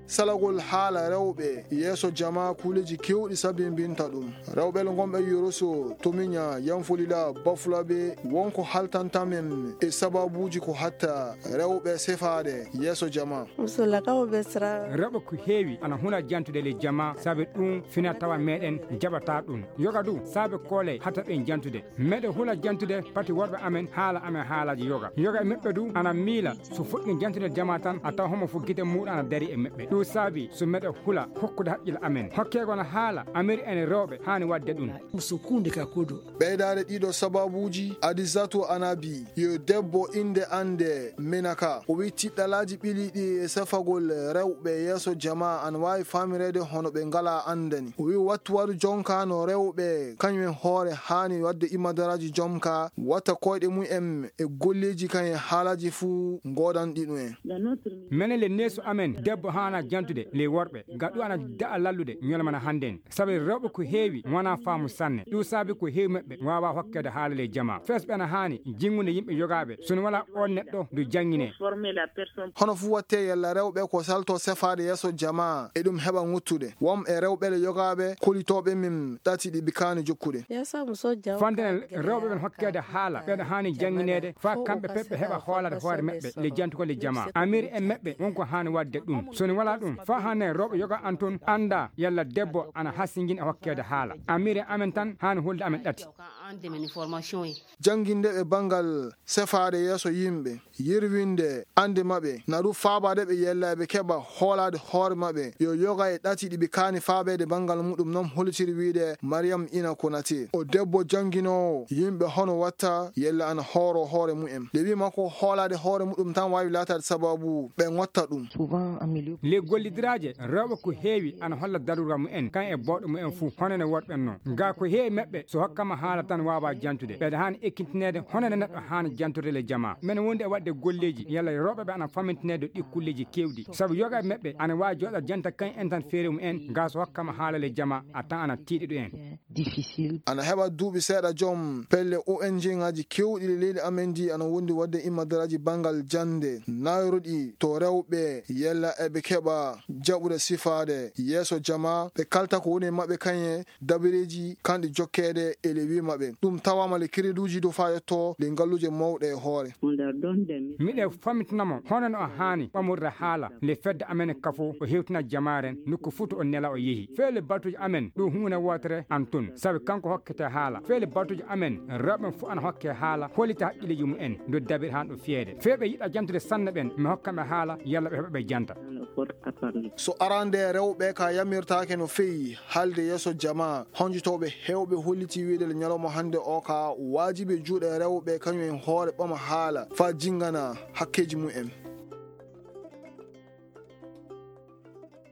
salagol haala rewɓe yeeso jama kuuleji kewɗi sabimbinta ɗum. Rewɓe gonɓe yoroso tominya yanfolila bafulaɓe wonko haltantamen e sababuji ko hatta rewɓe sefade yeeso jama. Rewɓe ko heewi ana huna jantude le jama sabe ɗum fina tawa meɗen jaɓata ɗum. Yoga du sabe kole hata ɓen jantude meɗen hula jantude pati worɓe amen haalaji yoga e meɓɓe du ana miila so fuɗɗi jantude jama tan a tawa homo fu guite muɗum ana dari e meɓɓe. Ɗum saabi so meɗen hula hokkude haqqille amen hokkegona haala amiri ene rewɓe hani wadde ɗum. Ɓeydare ɗiɗo sababuji Adisatu anabi yo debbo inde ande Menaka o wi tiɗɗalaji ɓiliɗi e safagol rewɓe yeeso jama an wawi famirede hono ɓe ngala andani. O wi wattu waɗu jonka no rewɓe kañumen hoore hani wadde imadaraji jomka watta koyɗe mumen e golleji kañe haalaji fuu godan ɗiɗum en. Menen le neeso amen debbo hana jantude le worɓe gaɗu ana da'a lallude ñolmana hannden sabi rewɓe ko heewi wona faamu sanne ɗum saabi ko heewi maɓɓe wawa hokkede haala le jama fesɓe ana hani jingude yimɓe yogaɓe sono wala on neɗɗo du jangine. Hono fu watte yalla rewɓe ko salto sefade yeeso jama e ɗum heɓa nguttude wom e rewɓe le yogaɓe kolitoɓe min ɗati ɗi bikani jokkude. Fandene rewɓe ɓen hokkede haala ɓeɗo hani janginede fa kamɓe peɓɓe heɓa hoolade hoore maɓɓe le jantukole jama amiri e meɓɓe wonko hani wadde ɗum sono wala ɗum fa hanne rewɓe yoga an toon anda yalla debbo ana hassingin e hokkede haala amiri amen tan hani hulde amen ɗati. Janginde e bangal sefade yeeso yimɓe yirwinde ande maɓɓe na ɗum faabade ɓe yella ɓe keɓa hoolade hoore maɓɓe yo yoga e ɗati ɗiɓe kaani faabede bangal muɗum noon holitiri wiide Mariam Ina Konate o debbo janginowo yimɓe hono watta yella ana hooro hoore mu'en le wi makko hoolade hoore muɗum tan wawi latade sababu ɓe gotta ɗum. Le gollidiraje rewɓe ko heewi ana holla darura mu'en kan e bawɗo mu'en fuu honene worɓen noon ga ko heewi maɓɓe so hokkama haala tan wawa jantude ɓeɗa hani ekkitinede honene neɗɗo hani jantude le jama men wonde e wadde golleji yalla rewɓe ɓe ana famintinede ɗi kulleji kewɗi saabu yoga maɓɓe ana wawi joɗa janta kan en tan feere mu'en ga so hokkama haala le jama a tan ana tiiɗi ɗo en. Ana heɓa duuɓi seeɗa joom pelle ONG ngaji kewɗi le leydi amen di ana wondi wadde imadaraji bangal jande nayruɗi to rewɓe yella eɓe keɓa jaɓude sifade yeeso jama ɓe kalta ko woni maɓɓe kañe dabireji kanɗe jokkede e le wi maɓɓe ɗum tawama le créduji do fa yetto le ngalluje mawɗe e hoore. Miɗe famitinamo hono no hani ɓamurde haala le fedde amen kafo o hewtina jamaren nokku futu o nela o yeehi feele batuji amen ɗum hunde wotere an tun sabi kanko hokkete haala feele batuji amen rewɓe fu ana hokke haala holita haqqilleji mumen do dabir han ɗo feede feeɓe yiɗa jantude sanne ɓen mi hokkaɓe haala yalla ɓe heɓa ɓe janta. So arande rewɓe ka yamirtake no feewi halde yeeso jama honjitoɓe hewɓe holliti wiide le ñalawma hande o ka wajibe juuɗe rewɓe kañum en hoore ɓama haala fa jingana hakkeji mumen.